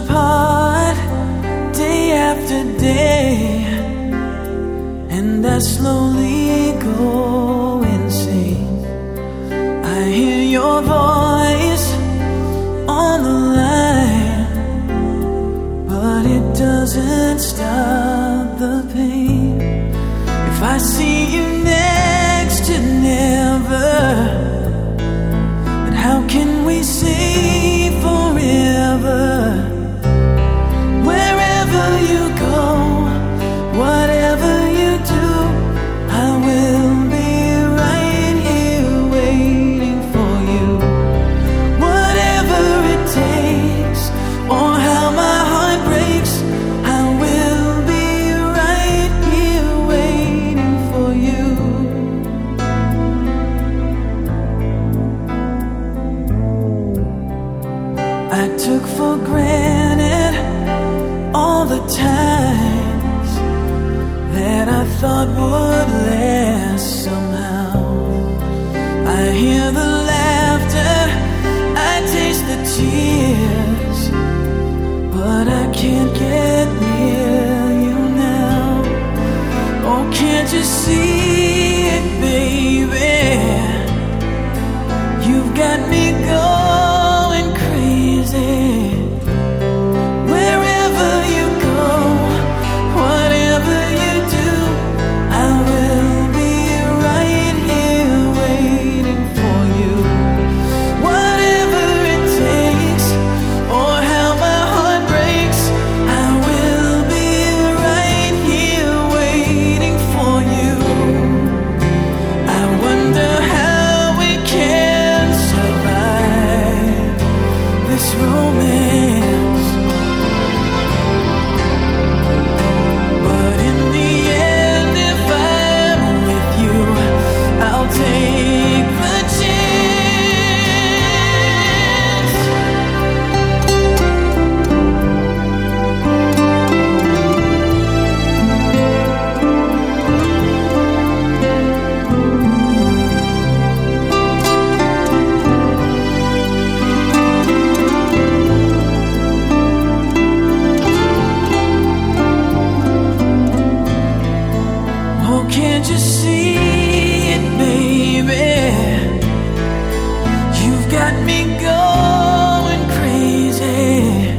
apart day after day, and I slowly go insane. I hear your voice on the line, but it doesn't stop the pain. If I see you next to never, then how can we say forever? Wherever you go, whatever you do, I will be right here waiting for you. Whatever it takes, or how my heart breaks, I will be right here waiting for you. I took for granted all the times that I thought would last somehow. I hear the laughter, I taste the tears, but I can't get near you now. Oh, can't you see it, baby? You've got me going crazy. Wherever you go, whatever you do, I will be right here waiting for you. Whatever it takes, or how my heart breaks, I will be right here waiting for you. I wonder how we can survive this romance, but in the end, if I'm with you, I'll take the chance. Oh, can't you see it, baby? You've got me going crazy.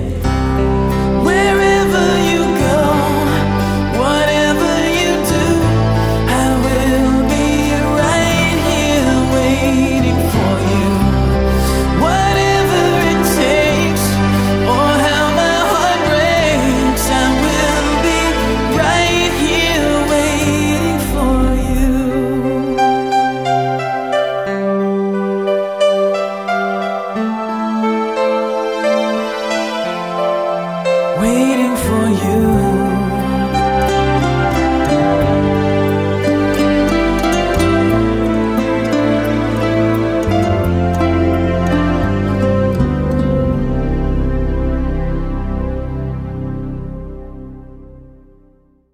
Wherever you go, whatever you do, I will be right here waiting for you. Whatever it takes, or how my heart breaks, I will be right here waiting for you. Waiting for you.